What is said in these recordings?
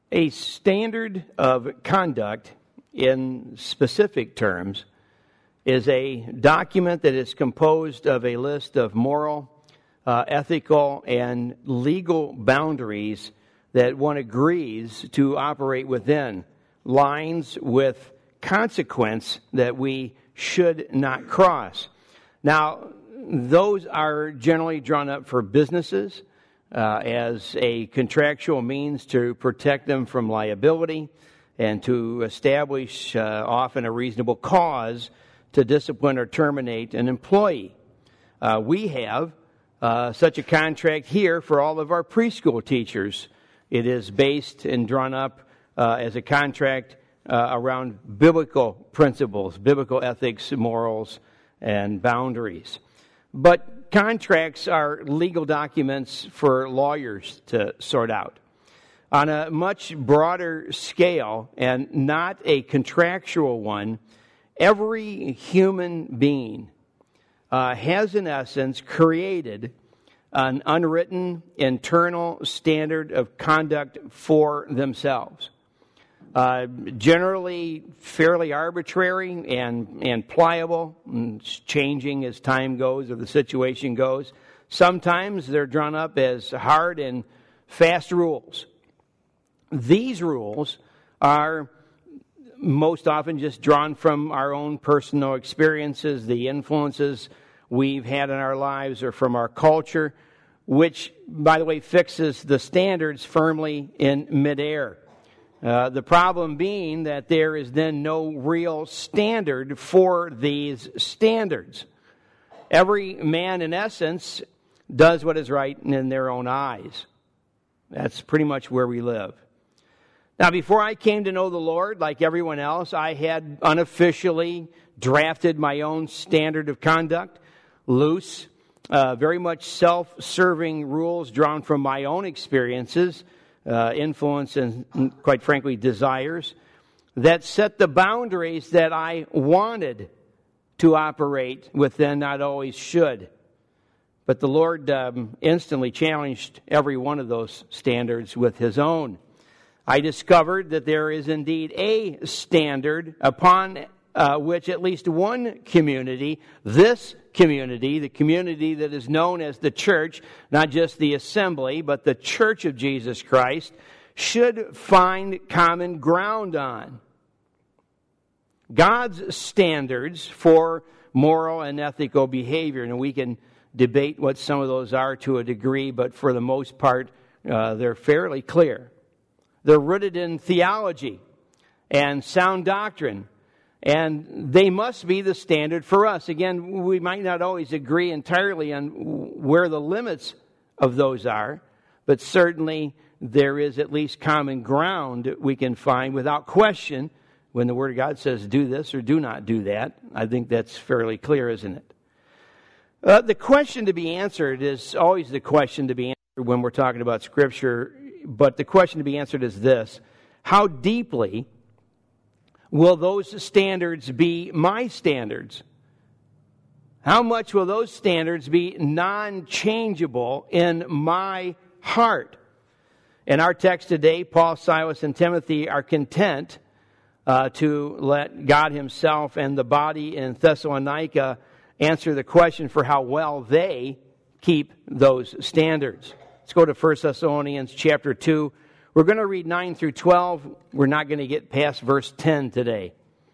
A standard of conduct, in specific terms, is a document that is composed of a list of moral, ethical, and legal boundaries that one agrees to operate within, lines with consequence that we should not cross. Now, those are generally drawn up for businesses as a contractual means to protect them from liability and to establish often a reasonable cause to discipline or terminate an employee. We have such a contract here for all of our preschool teachers. It is based and drawn up as a contract around biblical principles, biblical ethics, morals, and boundaries. But contracts are legal documents for lawyers to sort out. On a much broader scale, and not a contractual one, every human being has, in essence, created an unwritten internal standard of conduct for themselves. Generally fairly arbitrary and pliable, and changing as time goes or the situation goes. Sometimes they're drawn up as hard and fast rules. These rules are most often just drawn from our own personal experiences, the influences we've had in our lives, or from our culture, which, by the way, fixes the standards firmly in midair. The problem being that there is then no real standard for these standards. Every man, in essence, does what is right in their own eyes. That's pretty much where we live. Now, before I came to know the Lord, like everyone else, I had unofficially drafted my own standard of conduct, loose, very much self-serving rules drawn from my own experiences, influence, and quite frankly, desires, that set the boundaries that I wanted to operate within, not always should. But the Lord instantly challenged every one of those standards with His own. I discovered that there is indeed a standard upon which at least one community, this community, the community that is known as the church, not just the assembly, but the church of Jesus Christ, should find common ground on. God's standards for moral and ethical behavior, and we can debate what some of those are to a degree, but for the most part, they're fairly clear. They're rooted in theology and sound doctrine, and they must be the standard for us. Again, we might not always agree entirely on where the limits of those are, but certainly there is at least common ground we can find without question when the Word of God says do this or do not do that. I think that's fairly clear, isn't it? The question to be answered is always the question to be answered when we're talking about Scripture. But the question to be answered is this: how deeply will those standards be my standards? How much will those standards be non-changeable in my heart? In our text today, Paul, Silas, and Timothy are content to let God Himself and the body in Thessalonica answer the question for how well they keep those standards. Let's go to 1 Thessalonians chapter 2. We're going to read 9 through 12. We're not going to get past verse 10 today.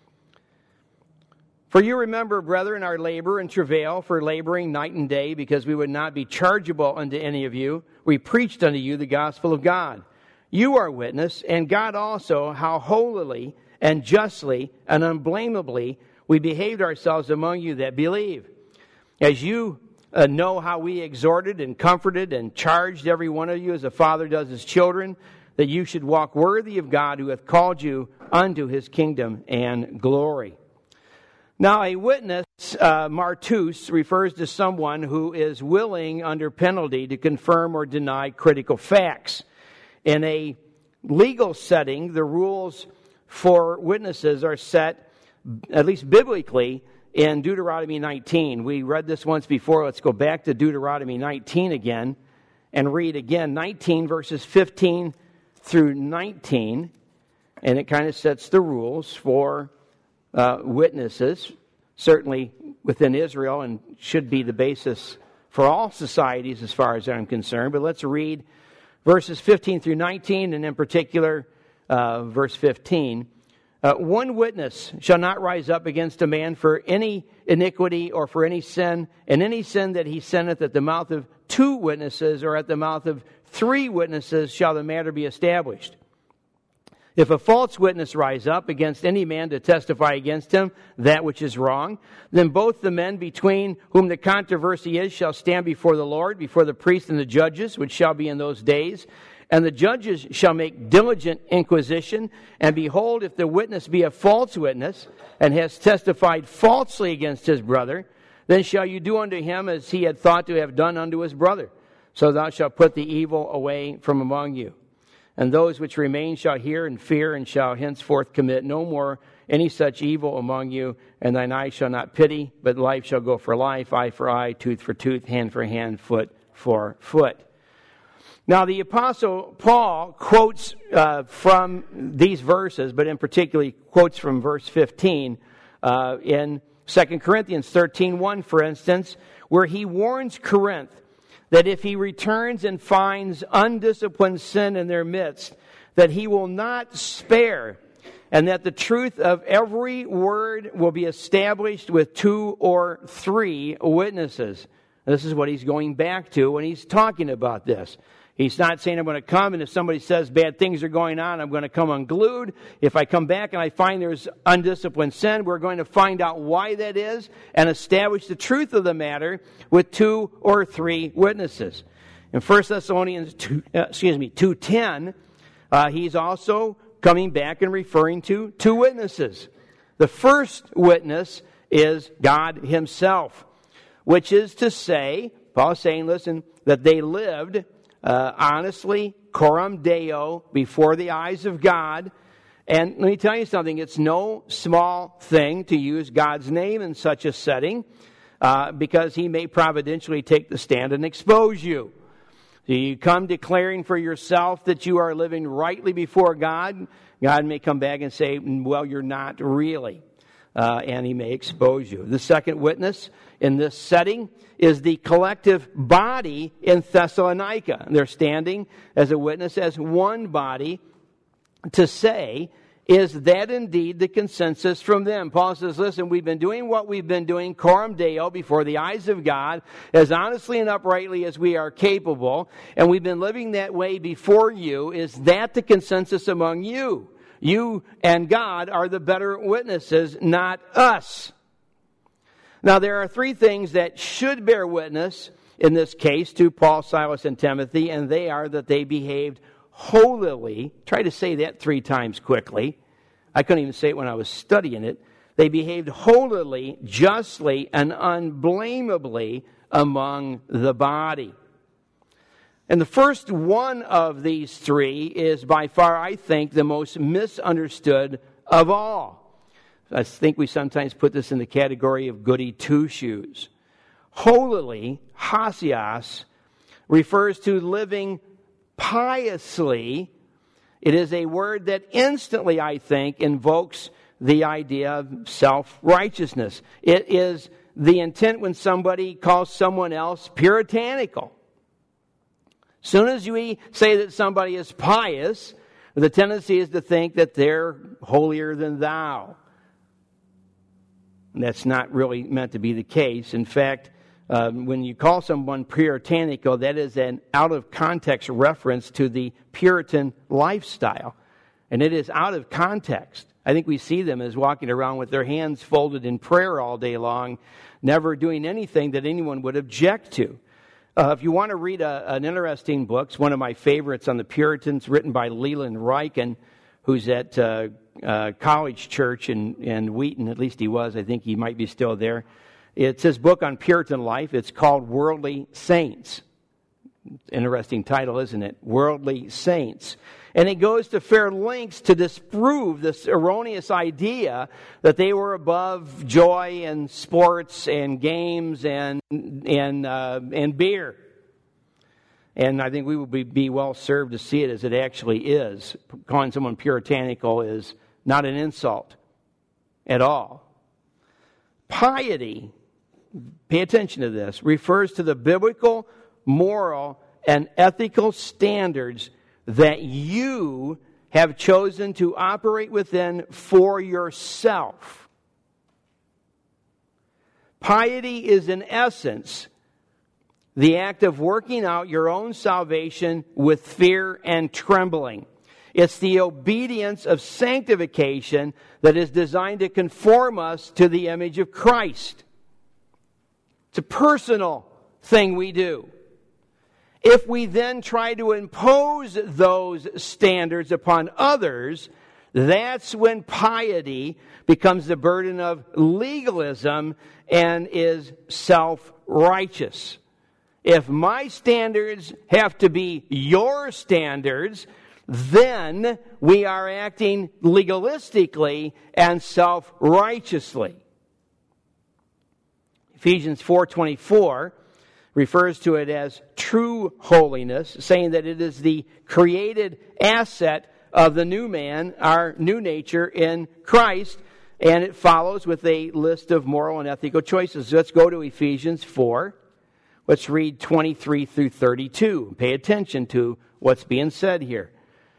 For you remember, brethren, our labor and travail for laboring night and day, because we would not be chargeable unto any of you. We preached unto you the gospel of God. You are witness, and God also, how holily and justly and unblameably we behaved ourselves among you that believe. As you know how we exhorted and comforted and charged every one of you as a father does his children, that you should walk worthy of God who hath called you unto His kingdom and glory. Now, a witness, martus, refers to someone who is willing under penalty to confirm or deny critical facts. In a legal setting, the rules for witnesses are set, at least biblically, in Deuteronomy 19. We read this once before. Let's go back to Deuteronomy 19 again and read again 19 verses 15 through 19, and it kind of sets the rules for witnesses, certainly within Israel, and should be the basis for all societies as far as I'm concerned. But let's read verses 15 through 19, and in particular, verse 15. One witness shall not rise up against a man for any iniquity or for any sin, and any sin that he sinneth at the mouth of 2 witnesses or at the mouth of 3 witnesses shall the matter be established. If a false witness rise up against any man to testify against him that which is wrong, then both the men between whom the controversy is shall stand before the Lord, before the priests and the judges, which shall be in those days. And the judges shall make diligent inquisition, and behold, if the witness be a false witness, and has testified falsely against his brother, then shall you do unto him as he had thought to have done unto his brother. So thou shalt put the evil away from among you. And those which remain shall hear and fear, and shall henceforth commit no more any such evil among you. And thine eye shall not pity, but life shall go for life, eye for eye, tooth for tooth, hand for hand, foot for foot. Now, the Apostle Paul quotes from these verses, but in particular quotes from verse 15 in 2 Corinthians 13:1, for instance, where he warns Corinth that if he returns and finds undisciplined sin in their midst, that he will not spare, and that the truth of every word will be established with 2 or 3 witnesses. This is what he's going back to when he's talking about this. He's not saying I'm going to come, and if somebody says bad things are going on, I'm going to come unglued. If I come back and I find there's undisciplined sin, we're going to find out why that is and establish the truth of the matter with 2 or 3 witnesses. In 1 Thessalonians 2:10, he's also coming back and referring to 2 witnesses. The first witness is God himself, which is to say, Paul is saying, listen, that they lived honestly, coram Deo, before the eyes of God. And let me tell you something, it's no small thing to use God's name in such a setting, because he may providentially take the stand and expose you. So you come declaring for yourself that you are living rightly before God. God may come back and say, well, you're not really. And he may expose you. The second witness in this setting is the collective body in Thessalonica. They're standing as a witness, as one body, to say, is that indeed the consensus from them? Paul says, listen, we've been doing what we've been doing, coram Deo, before the eyes of God, as honestly and uprightly as we are capable, and we've been living that way before you. Is that the consensus among you? You and God are the better witnesses, not us. Now, there are 3 things that should bear witness in this case to Paul, Silas, and Timothy, and they are that they behaved holily. Try to say that 3 times quickly. I couldn't even say it when I was studying it. They behaved holily, justly, and unblameably among the body. And the first one of these 3 is by far, I think, the most misunderstood of all. I think we sometimes put this in the category of goody two-shoes. Holily, hasios, refers to living piously. It is a word that instantly, I think, invokes the idea of self-righteousness. It is the intent when somebody calls someone else puritanical. Soon as we say that somebody is pious, the tendency is to think that they're holier than thou. And that's not really meant to be the case. In fact, when you call someone puritanical, that is an out-of-context reference to the Puritan lifestyle. And it is out of context. I think we see them as walking around with their hands folded in prayer all day long, never doing anything that anyone would object to. If you want to read an interesting book, it's one of my favorites on the Puritans, written by Leland Ryken, who's at College Church in Wheaton. At least he was. I think he might be still there. It's his book on Puritan life. It's called Worldly Saints. Interesting title, isn't it? Worldly Saints. And it goes to fair lengths to disprove this erroneous idea that they were above joy and sports and games and beer. And I think we would be well served to see it as it actually is. Calling someone puritanical is not an insult at all. Piety, pay attention to this, refers to the biblical, moral, and ethical standards that you have chosen to operate within for yourself. Piety is, in essence, the act of working out your own salvation with fear and trembling. It's the obedience of sanctification that is designed to conform us to the image of Christ. It's a personal thing we do. If we then try to impose those standards upon others, that's when piety becomes the burden of legalism and is self-righteous. If my standards have to be your standards, then we are acting legalistically and self-righteously. Ephesians 4:24 refers to it as true holiness, saying that it is the created asset of the new man, our new nature in Christ, and it follows with a list of moral and ethical choices. Let's go to Ephesians 4. Let's read 23 through 32. Pay attention to what's being said here.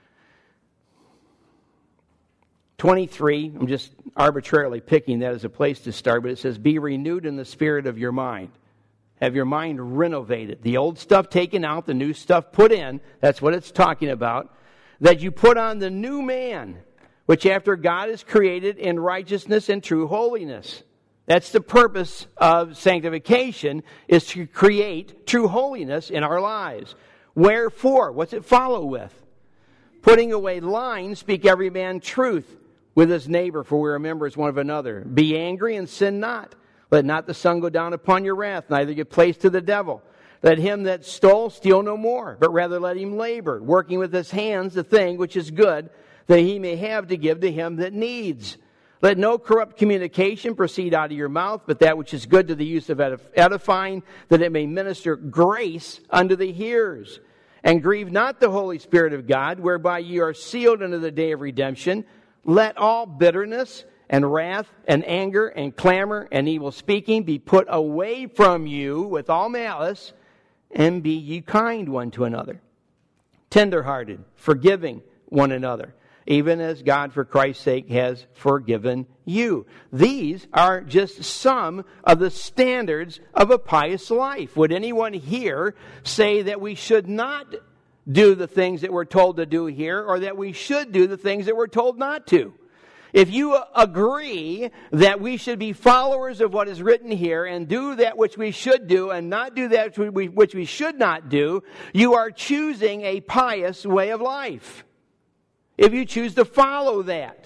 23, I'm just arbitrarily picking that as a place to start, but it says, be renewed in the spirit of your mind. Have your mind renovated. The old stuff taken out, the new stuff put in. That's what it's talking about. That you put on the new man, which after God is created in righteousness and true holiness. That's the purpose of sanctification, is to create true holiness in our lives. Wherefore? What's it follow with? Putting away lying, speak every man truth with his neighbor, for we are members one of another. Be angry and sin not. Let not the sun go down upon your wrath, neither give place to the devil. Let him that stole steal no more, but rather let him labor, working with his hands the thing which is good, that he may have to give to him that needs. Let no corrupt communication proceed out of your mouth, but that which is good to the use of edifying, that it may minister grace unto the hearers. And grieve not the Holy Spirit of God, whereby ye are sealed unto the day of redemption. Let all bitterness and wrath and anger and clamor and evil speaking be put away from you with all malice, and be ye kind one to another, tenderhearted, forgiving one another, even as God for Christ's sake has forgiven you. These are just some of the standards of a pious life. Would anyone here say that we should not do the things that we're told to do here, or that we should do the things that we're told not to? If you agree that we should be followers of what is written here and do that which we should do and not do that which we should not do, you are choosing a pious way of life. If you choose to follow that.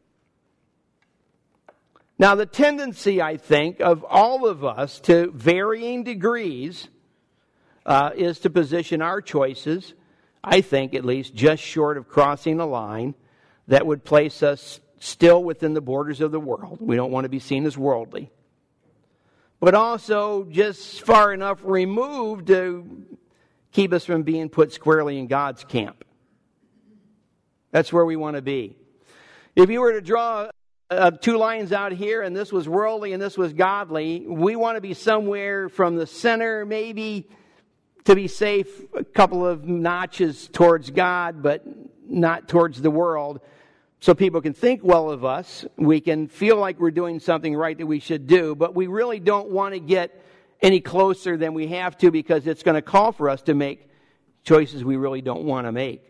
Now, the tendency, I think, of all of us to varying degrees is to position our choices, I think at least, just short of crossing a line that would place us still within the borders of the world. We don't want to be seen as worldly. But also just far enough removed to keep us from being put squarely in God's camp. That's where we want to be. If you were to draw two lines out here, and this was worldly and this was godly, we want to be somewhere from the center, maybe to be safe, a couple of notches towards God, but not towards the world. So people can think well of us. We can feel like we're doing something right that we should do, but we really don't want to get any closer than we have to, because it's going to call for us to make choices we really don't want to make.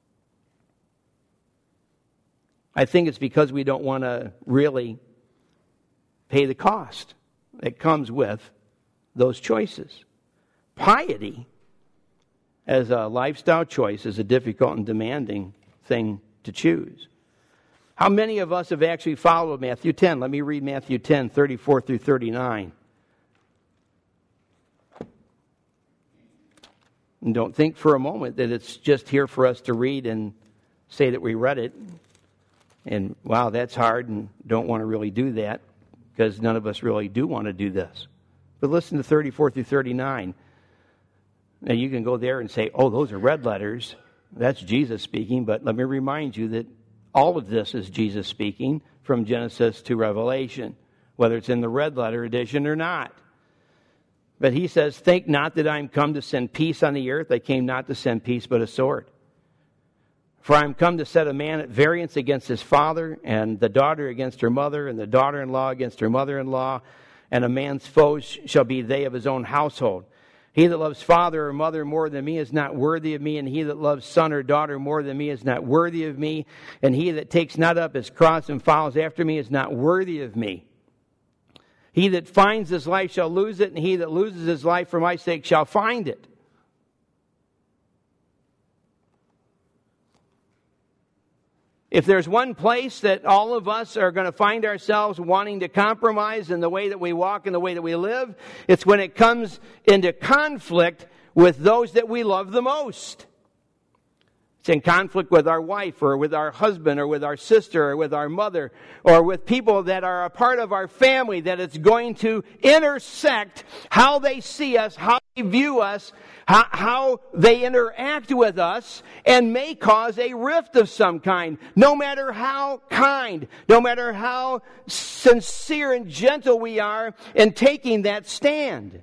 I think it's because we don't want to really pay the cost that comes with those choices. Piety as a lifestyle choice is a difficult and demanding thing to choose. How many of us have actually followed Matthew 10? Let me read Matthew 10, 34 through 39. And don't think for a moment that it's just here for us to read and say that we read it. And, wow, that's hard, and don't want to really do that, because none of us really do want to do this. But listen to 34 through 39. Now you can go there and say, oh, those are red letters. That's Jesus speaking. But let me remind you that all of this is Jesus speaking from Genesis to Revelation, whether it's in the red letter edition or not. But he says, think not that I am come to send peace on the earth. I came not to send peace, but a sword. For I am come to set a man at variance against his father, and the daughter against her mother, and the daughter-in-law against her mother-in-law, and a man's foes shall be they of his own household. He that loves father or mother more than me is not worthy of me, and he that loves son or daughter more than me is not worthy of me, and he that takes not up his cross and follows after me is not worthy of me. He that finds his life shall lose it, and he that loses his life for my sake shall find it. If there's one place that all of us are going to find ourselves wanting to compromise in the way that we walk and the way that we live, it's when it comes into conflict with those that we love the most. It's in conflict with our wife or with our husband or with our sister or with our mother or with people that are a part of our family, that it's going to intersect how they see us, how they view us, how they interact with us, and may cause a rift of some kind. No matter how kind, no matter how sincere and gentle we are in taking that stand.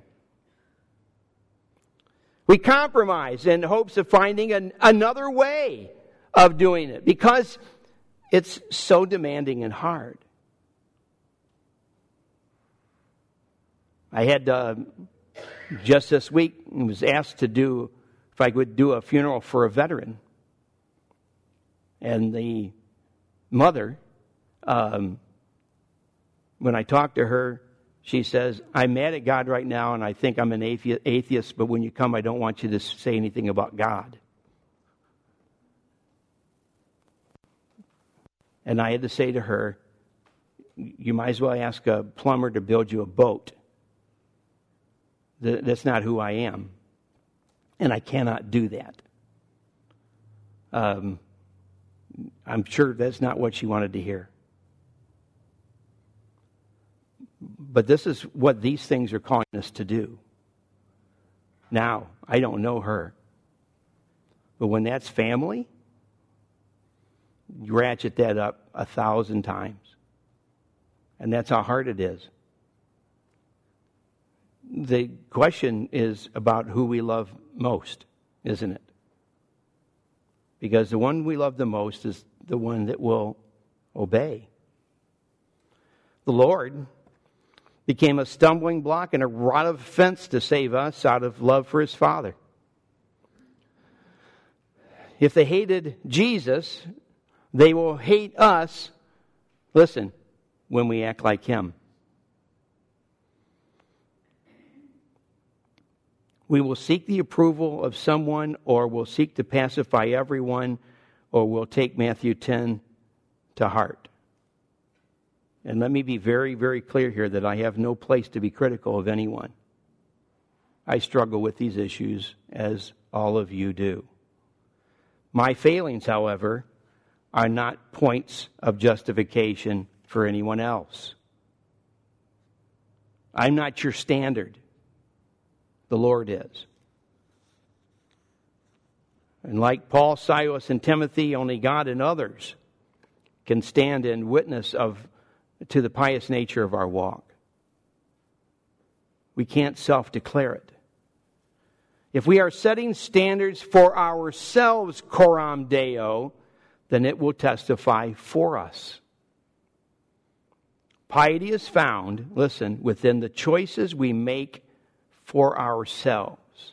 We compromise in hopes of finding another way of doing it because it's so demanding and hard. I had just this week was asked to do, if I would do a funeral for a veteran. And the mother, when I talked to her, she says, I'm mad at God right now, and I think I'm an atheist, but when you come, I don't want you to say anything about God. And I had to say to her, you might as well ask a plumber to build you a boat. That's not who I am. And I cannot do that. I'm sure that's not what she wanted to hear. But this is what these things are calling us to do. Now, I don't know her. But when that's family, you ratchet that up 1,000 times. And that's how hard it is. The question is about who we love most, isn't it? Because the one we love the most is the one that will obey. The Lord became a stumbling block and a rod of offense to save us out of love for his Father. If they hated Jesus, they will hate us, listen, when we act like him. We will seek the approval of someone, or we'll seek to pacify everyone, or we'll take Matthew 10 to heart. And let me be very, very clear here that I have no place to be critical of anyone. I struggle with these issues as all of you do. My failings, however, are not points of justification for anyone else. I'm not your standard. The Lord is. And like Paul, Silas, and Timothy, only God and others can stand in witness to the pious nature of our walk. We can't self-declare it. If we are setting standards for ourselves, coram Deo, then it will testify for us. Piety is found, listen, within the choices we make for ourselves.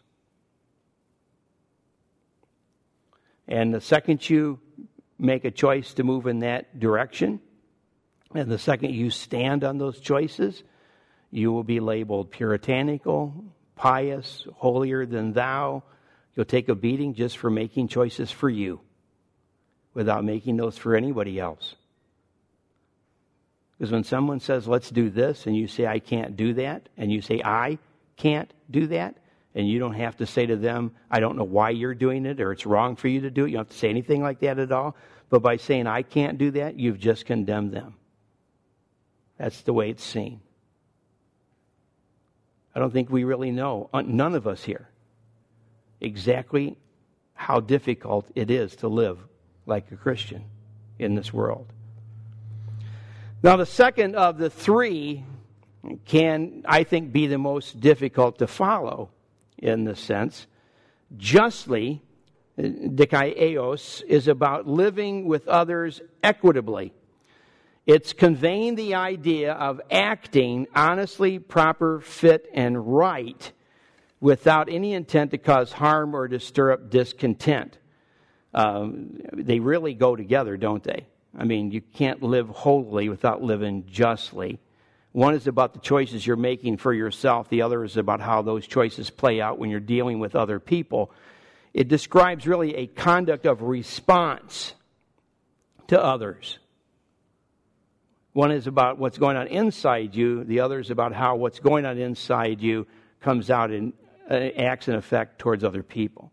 And the second you make a choice to move in that direction, and the second you stand on those choices, you will be labeled puritanical, pious, holier than thou. You'll take a beating just for making choices for you without making those for anybody else. Because when someone says, let's do this, and you say, I can't do that, and you say, I can't do that, and you don't have to say to them, I don't know why you're doing it, or it's wrong for you to do it. You don't have to say anything like that at all. But by saying, I can't do that, you've just condemned them. That's the way it's seen. I don't think we really know, none of us here, exactly how difficult it is to live like a Christian in this world. Now, the second of the three can, I think, be the most difficult to follow in this sense. Justly, dikaios, is about living with others equitably. It's conveying the idea of acting honestly, proper, fit, and right without any intent to cause harm or to stir up discontent. They really go together, don't they? I mean, you can't live holily without living justly. One is about the choices you're making for yourself. The other is about how those choices play out when you're dealing with other people. It describes really a conduct of response to others. One is about what's going on inside you. The other is about how what's going on inside you comes out in acts and effect towards other people.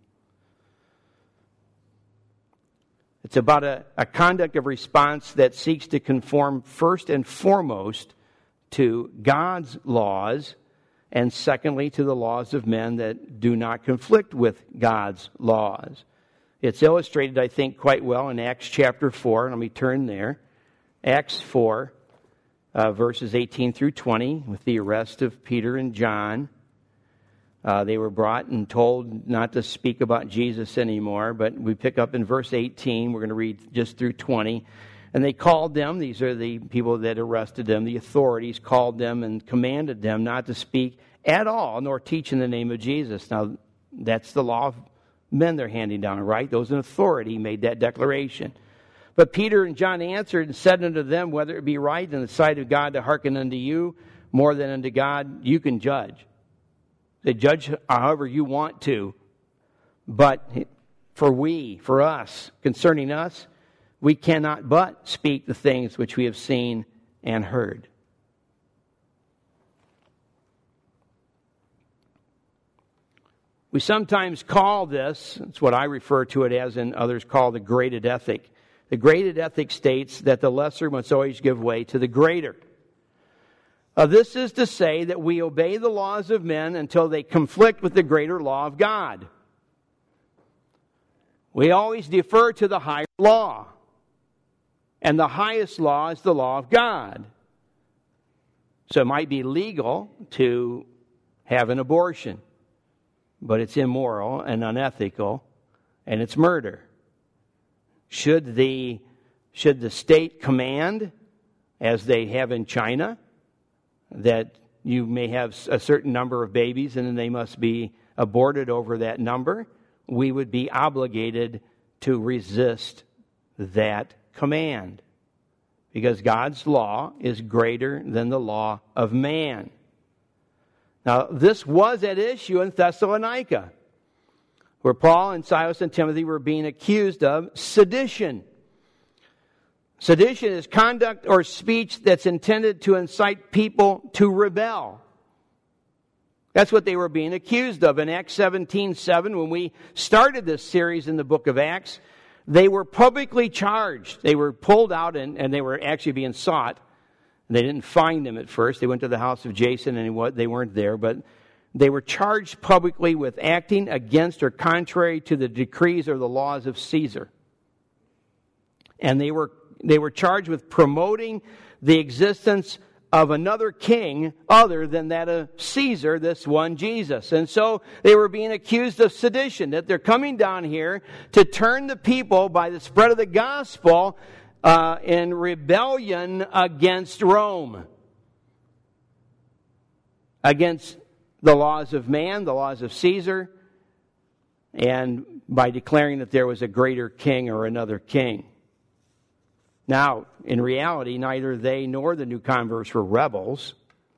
It's about a conduct of response that seeks to conform first and foremost to God's laws, and secondly to the laws of men that do not conflict with God's laws. It's illustrated, I think, quite well in Acts chapter 4. Let me turn there. Acts 4, verses 18 through 20, with the arrest of Peter and John. They were brought and told not to speak about Jesus anymore, but we pick up in verse 18. We're going to read just through 20. And they called them, these are the people that arrested them, the authorities called them and commanded them not to speak at all, nor teach in the name of Jesus. Now, that's the law of men they're handing down, right? Those in authority made that declaration. But Peter and John answered and said unto them, whether it be right in the sight of God to hearken unto you more than unto God, you can judge. They judge however you want to. But for us, concerning us, we cannot but speak the things which we have seen and heard. We sometimes call this, it's what I refer to it as, and others call the graded ethic. The graded ethic states that the lesser must always give way to the greater. This is to say that we obey the laws of men until they conflict with the greater law of God. We always defer to the higher law. And the highest law is the law of God. So it might be legal to have an abortion, but it's immoral and unethical, and it's murder. Should the state command, as they have in China, that you may have a certain number of babies and then they must be aborted over that number, we would be obligated to resist that command, because God's law is greater than the law of man. Now, this was at issue in Thessalonica, where Paul and Silas and Timothy were being accused of sedition. Sedition is conduct or speech that's intended to incite people to rebel. That's what they were being accused of. In Acts 17:7, when we started this series in the book of Acts, they were publicly charged. They were pulled out and they were actually being sought. They didn't find them at first. They went to the house of Jason and they weren't there, but they were charged publicly with acting against or contrary to the decrees or the laws of Caesar. And they were charged with promoting the existence of another king other than that of Caesar, this one Jesus. And so they were being accused of sedition, that they're coming down here to turn the people by the spread of the gospel in rebellion against Rome, against the laws of man, the laws of Caesar, and by declaring that there was a greater king or another king. Now, in reality, neither they nor the new converts were rebels,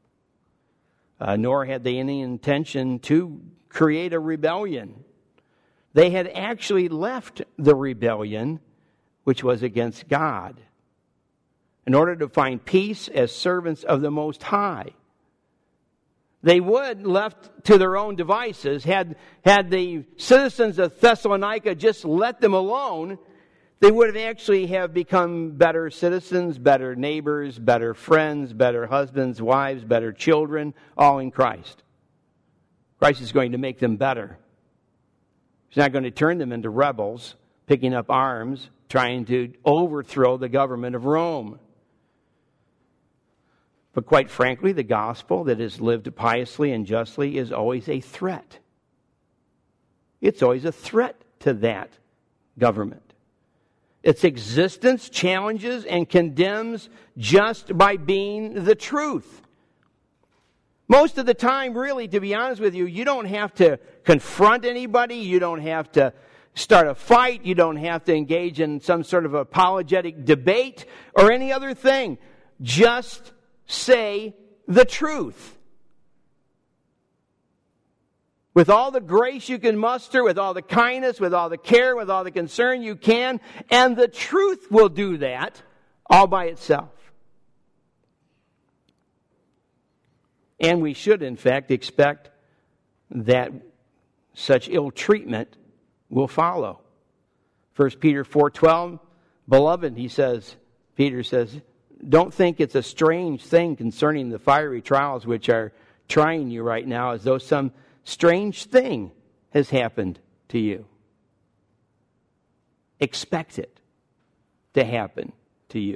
nor had they any intention to create a rebellion. They had actually left the rebellion, which was against God, in order to find peace as servants of the Most High. They would, left to their own devices, had the citizens of Thessalonica just let them alone, they would have actually have become better citizens, better neighbors, better friends, better husbands, wives, better children, all in Christ. Christ is going to make them better. He's not going to turn them into rebels, picking up arms, trying to overthrow the government of Rome. But quite frankly, the gospel that is lived piously and justly is always a threat. It's always a threat to that government. Its existence challenges and condemns just by being the truth. Most of the time, really, to be honest with you, you don't have to confront anybody. You don't have to start a fight. You don't have to engage in some sort of apologetic debate or any other thing. Just say the truth. With all the grace you can muster, with all the kindness, with all the care, with all the concern you can, and the truth will do that all by itself. And we should, in fact, expect that such ill treatment will follow. 1 Peter 4:12, beloved, Peter says, don't think it's a strange thing concerning the fiery trials which are trying you right now, as though some strange thing has happened to you. Expect it to happen to you.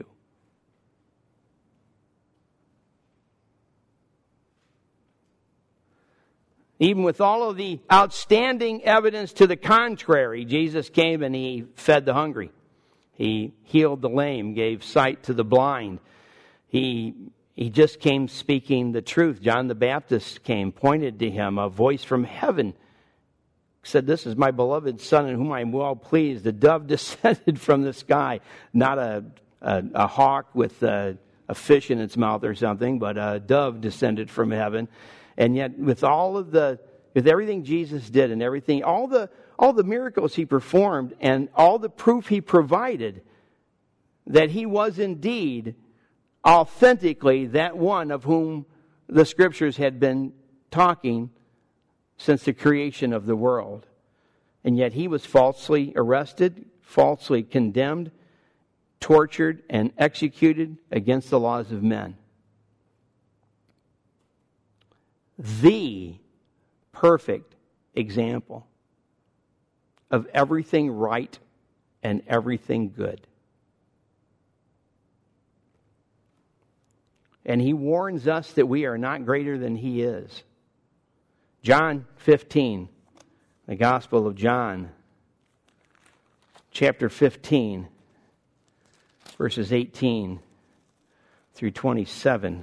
Even with all of the outstanding evidence to the contrary, Jesus came and He fed the hungry. He healed the lame, gave sight to the blind. He just came speaking the truth. John the Baptist came, pointed to Him. A voice from heaven said, "This is my beloved Son in whom I am well pleased." The dove descended from the sky. Not a hawk with a fish in its mouth or something, but a dove descended from heaven. And yet, with everything Jesus did and everything, all the miracles He performed and all the proof He provided that He was indeed authentically that one of whom the Scriptures had been talking since the creation of the world. And yet He was falsely arrested, falsely condemned, tortured, and executed against the laws of men. The perfect example of everything right and everything good. And He warns us that we are not greater than He is. John 15, the Gospel of John, chapter 15, verses 18 through 27.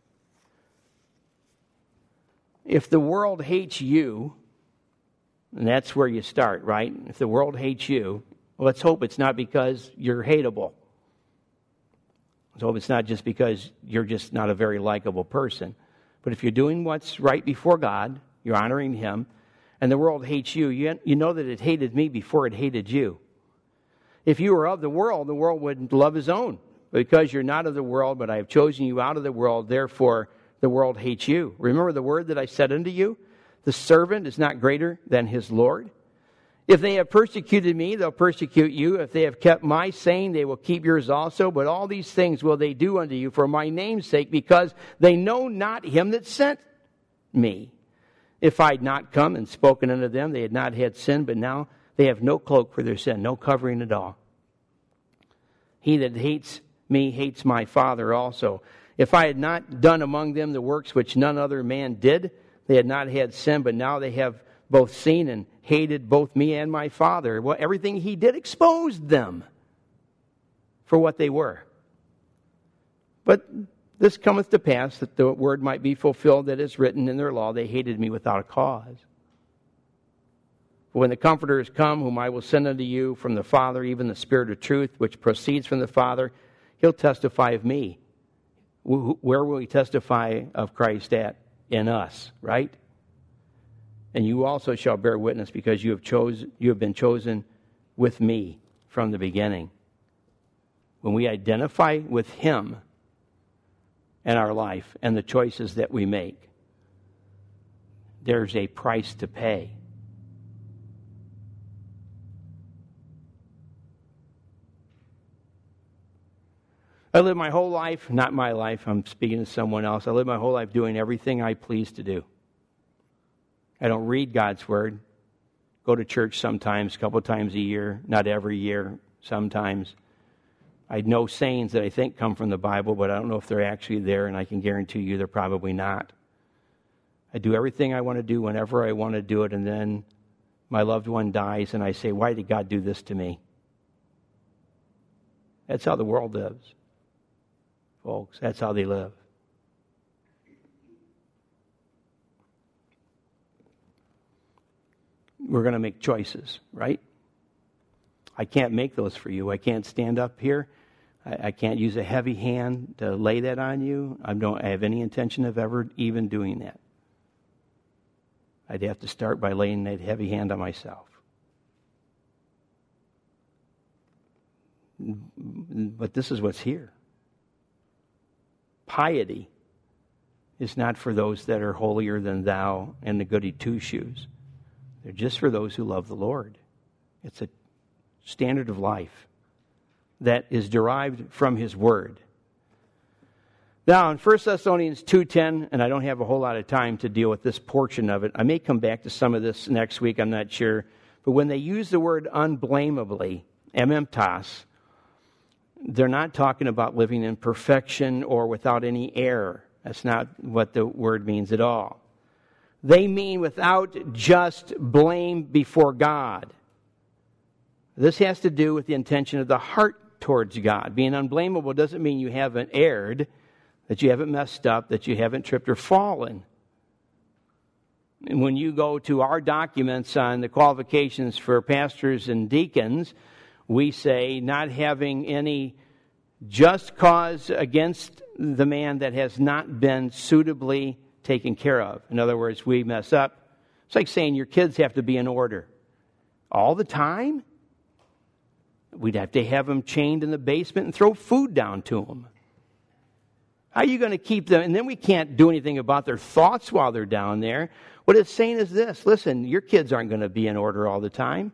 If the world hates you, and that's where you start, right? If the world hates you, well, let's hope it's not because you're hateable. Let's hope it's not just because you're just not a very likable person. But if you're doing what's right before God, you're honoring Him, and the world hates you, you know that it hated me before it hated you. If you were of the world would love His own. Because you're not of the world, but I have chosen you out of the world, therefore the world hates you. Remember the word that I said unto you? The servant is not greater than his Lord. If they have persecuted me, they'll persecute you. If they have kept my saying, they will keep yours also. But all these things will they do unto you for my name's sake, because they know not Him that sent me. If I had not come and spoken unto them, they had not had sin, but now they have no cloak for their sin, no covering at all. He that hates me hates my Father also. If I had not done among them the works which none other man did, they had not had sin, but now they have both seen and hated both me and my Father. Well, everything He did exposed them for what they were. But this cometh to pass, that the word might be fulfilled that is written in their law, they hated me without a cause. For when the Comforter is come, whom I will send unto you from the Father, even the Spirit of truth, which proceeds from the Father, He'll testify of me. Where will He testify of Christ at? In us, right? And you also shall bear witness, because you have been chosen with me from the beginning. When we identify with Him in our life and the choices that we make, there's a price to pay. I live my whole life, not my life, I'm speaking to someone else. I live my whole life doing everything I please to do. I don't read God's Word. go to church sometimes, a couple times a year, not every year, sometimes. I know sayings that I think come from the Bible, but I don't know if they're actually there, and I can guarantee you they're probably not. I do everything I want to do whenever I want to do it, and then my loved one dies, and I say, why did God do this to me? That's how the world lives, folks. That's how they live. We're going to make choices, right? I can't make those for you. I can't stand up here. I can't use a heavy hand to lay that on you. I don't have any intention of ever even doing that. I'd have to start by laying that heavy hand on myself. But this is what's here. Piety is not for those that are holier than thou and the goody two-shoes. They're just for those who love the Lord. It's a standard of life that is derived from His Word. Now, in 1 Thessalonians 2:10, and I don't have a whole lot of time to deal with this portion of it. I may come back to some of this next week, I'm not sure. But when they use the word unblameably, ememptos, they're not talking about living in perfection or without any error. That's not what the word means at all. They mean without just blame before God. This has to do with the intention of the heart towards God. Being unblameable doesn't mean you haven't erred, that you haven't messed up, that you haven't tripped or fallen. And when you go to our documents on the qualifications for pastors and deacons, we say not having any just cause against the man that has not been suitably taken care of. In other words, we mess up. It's like saying your kids have to be in order all the time. We'd have to have them chained in the basement and throw food down to them. How are you going to keep them? And then we can't do anything about their thoughts while they're down there. What it's saying is this: listen, your kids aren't going to be in order all the time.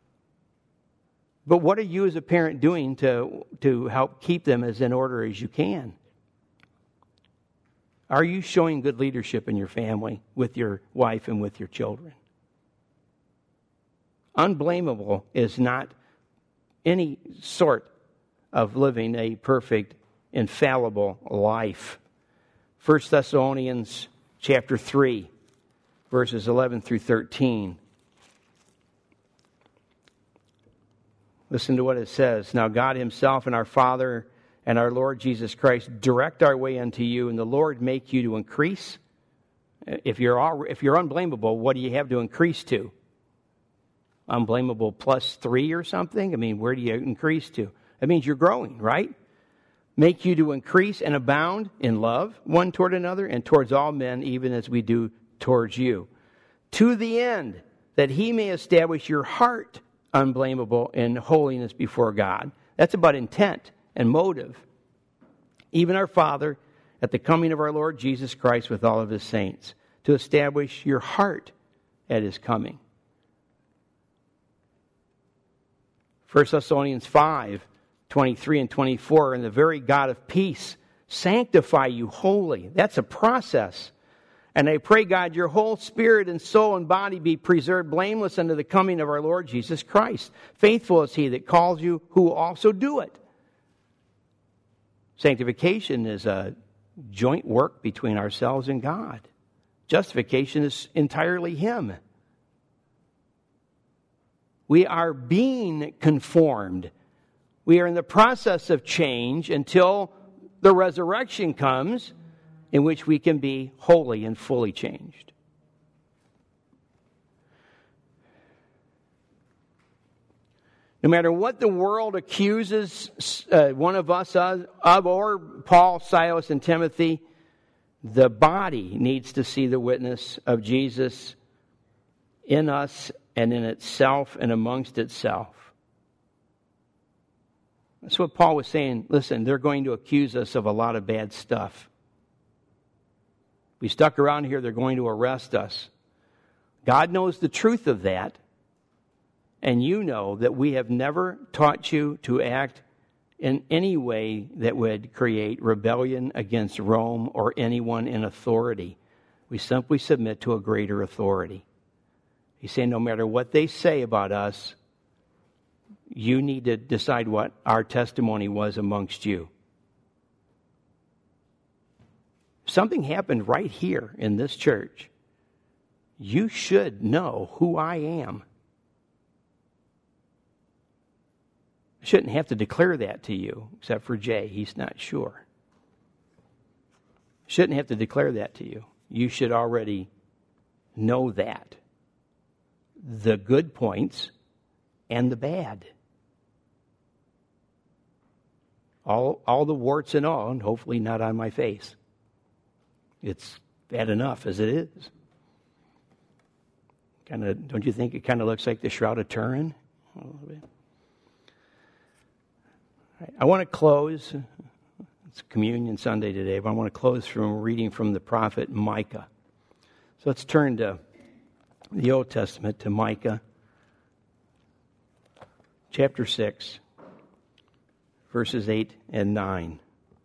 But what are you as a parent doing to help keep them as in order as you can? Are you showing good leadership in your family, with your wife and with your children? Unblameable is not any sort of living a perfect, infallible life. 1 Thessalonians chapter 3, verses 11 through 13. Listen to what it says. Now God Himself and our Father and our Lord Jesus Christ direct our way unto you, and the Lord make you to increase. If you're unblameable, what do you have to increase to? Unblameable plus 3 or something? I mean, where do you increase to? That means you're growing, right? Make you to increase and abound in love one toward another and towards all men, even as we do towards you. To the end that He may establish your heart unblameable in holiness before God. That's about intent and motive. Even our Father, at the coming of our Lord Jesus Christ with all of His saints, to establish your heart at His coming. 1 Thessalonians 5, 23 and 24, and the very God of peace sanctify you wholly. That's a process. And I pray, God, your whole spirit and soul and body be preserved blameless unto the coming of our Lord Jesus Christ. Faithful is He that calls you, who will also do it. Sanctification is a joint work between ourselves and God. Justification is entirely Him. We are being conformed. We are in the process of change until the resurrection comes, in which we can be wholly and fully changed. No matter what the world accuses one of us of, or Paul, Silas, and Timothy, the body needs to see the witness of Jesus in us and in itself and amongst itself. That's what Paul was saying. Listen, they're going to accuse us of a lot of bad stuff. We stuck around here, they're going to arrest us. God knows the truth of that. And you know that we have never taught you to act in any way that would create rebellion against Rome or anyone in authority. We simply submit to a greater authority. He's saying no matter what they say about us, you need to decide what our testimony was amongst you. Something happened right here in this church. You should know who I am. I shouldn't have to declare that to you, except for Jay. He's not sure. Shouldn't have to declare that to you. You should already know that. The good points and the bad. All the warts and all, and hopefully not on my face. It's bad enough as it is. Don't you think it kind of looks like the Shroud of Turin? A little bit. Right. I want to close. It's Communion Sunday today, but I want to close from reading from the prophet Micah. So let's turn to the Old Testament, to Micah, chapter 6, verses 8 and 9.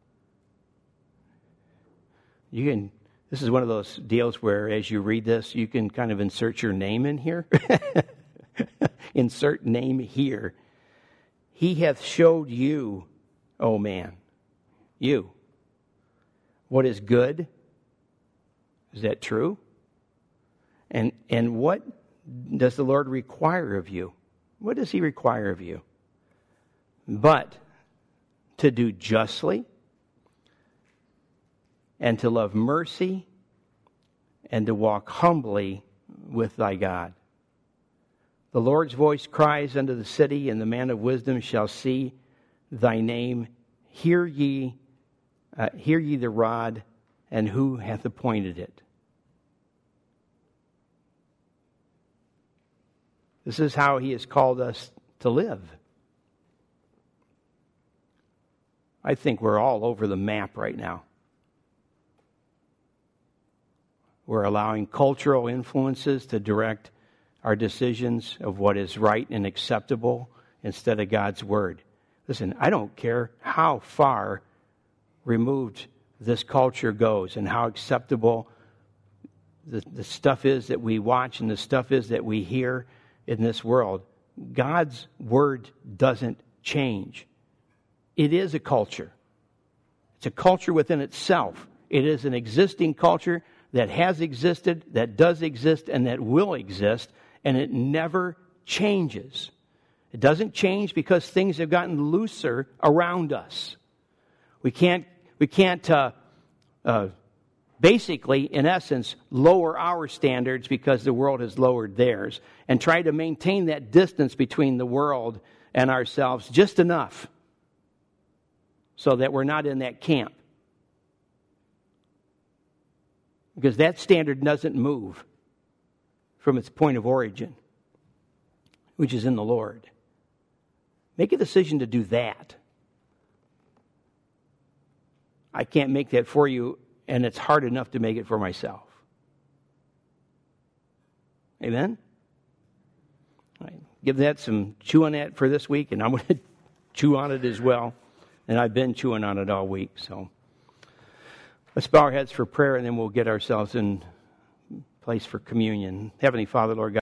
This is one of those deals where as you read this, you can kind of insert your name in here. Insert name here. He hath showed you, O man, you, what is good. Is that true? And what does the Lord require of you? What does He require of you? But to do justly, and to love mercy, and to walk humbly with thy God. The Lord's voice cries unto the city, and the man of wisdom shall see thy name. Hear ye the rod, and who hath appointed it? This is how He has called us to live. I think we're all over the map right now. We're allowing cultural influences to direct our decisions of what is right and acceptable instead of God's Word. Listen, I don't care how far removed this culture goes and how acceptable the stuff is that we watch and the stuff is that we hear in this world. God's Word doesn't change. It is a culture. It's a culture within itself. It is an existing culture that has existed, that does exist, and that will exist, and it never changes. It doesn't change because things have gotten looser around us. We can't basically, in essence, lower our standards because the world has lowered theirs, and try to maintain that distance between the world and ourselves just enough so that we're not in that camp. Because that standard doesn't move from its point of origin, which is in the Lord. Make a decision to do that. I can't make that for you, and it's hard enough to make it for myself. Amen? All right. Give that some chew on that for this week, and I'm going to chew on it as well. And I've been chewing on it all week, so let's bow our heads for prayer, and then we'll get ourselves in place for communion. Heavenly Father, Lord God,